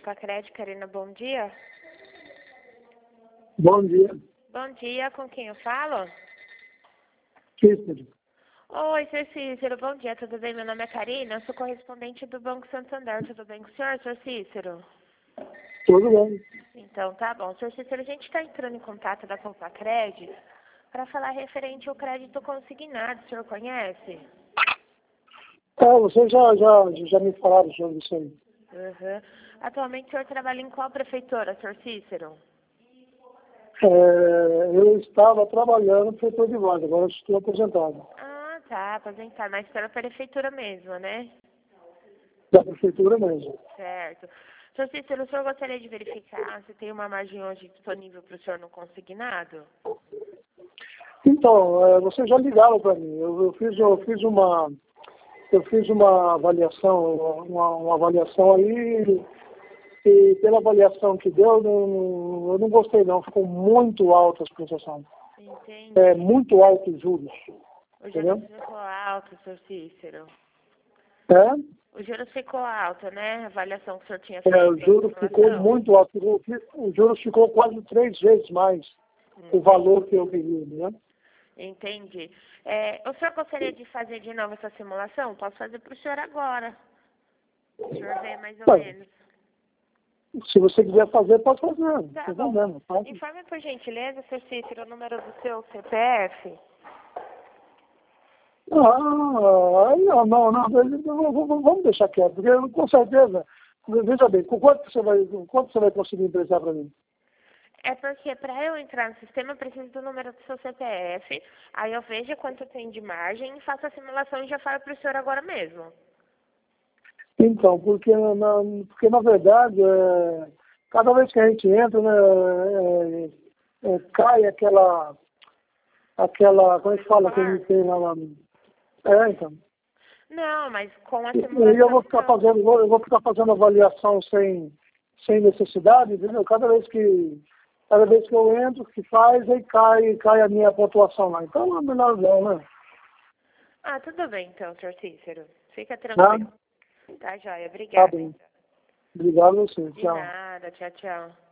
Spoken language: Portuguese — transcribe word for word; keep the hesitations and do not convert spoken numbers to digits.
Compacred, Karina, bom dia. Bom dia. Bom dia, com quem eu falo? Cícero. Oi, senhor Cícero, bom dia, tudo bem? Meu nome é Karina, eu sou correspondente do Banco Santander, tudo bem com o senhor, senhor Cícero? Tudo bem. Então, tá bom. Senhor Cícero, a gente está entrando em contato da Compacred para falar referente ao crédito consignado, o senhor conhece? É, vocês já, já, já me falaram sobre isso aí. Uhum. Atualmente o senhor trabalha em qual prefeitura, senhor Cícero? É, eu estava trabalhando no setor de voz, agora eu estou aposentado. Ah, tá, aposentar, mas pela prefeitura mesmo, né? Da prefeitura mesmo. Certo. Senhor Cícero, o senhor gostaria de verificar se tem uma margem hoje disponível para o senhor no consignado? Então, é, vocês já ligaram para mim. Eu, eu, fiz, eu fiz uma eu fiz uma avaliação, uma, uma avaliação aí, e pela avaliação que deu, eu não, eu não gostei não. Ficou muito alta as prestações. Entendi. É, muito alto os juros. O Entendeu? juros ficou alto, senhor Cícero. É? O juros ficou alto, né? A avaliação que o senhor tinha É, feito. o juro ficou muito alto. O, o juro ficou quase três vezes mais o valor que eu queria, né? Entendi. É, o senhor gostaria de fazer de novo essa simulação? Posso fazer para o senhor agora. O senhor vê mais ou Ué, menos. se você quiser fazer, pode fazer. Não Tá tem bom. problema. Pode. Informe, por gentileza, senhor Cícero, o número do seu C P F. Ah, aí, não, não, não, vamos vamos deixar quieto, porque com certeza, veja bem, com quanto você vai, com quanto você vai conseguir emprestar para mim? É porque para eu entrar no sistema eu preciso do número do seu C P F, aí eu vejo quanto tem de margem e faço a simulação e já falo para o senhor agora mesmo. Então, porque na, porque, na verdade, é, cada vez que a gente entra, né, é, é, cai aquela, aquela, como é que fala, que a gente tem lá, lá é, então. Não, mas com a E simulação... aí eu vou ficar não. fazendo, eu vou ficar fazendo avaliação sem, sem necessidade, entendeu? Cada vez que, cada vez que eu entro, que faz, aí cai, cai a minha pontuação lá. Então é melhor não, né? Ah, tudo bem então, senhor Cícero. Fica Tá? tranquilo. Tá, joia. Tá Obrigada. bem. Obrigado a você. De Tchau. nada. Tchau, tchau.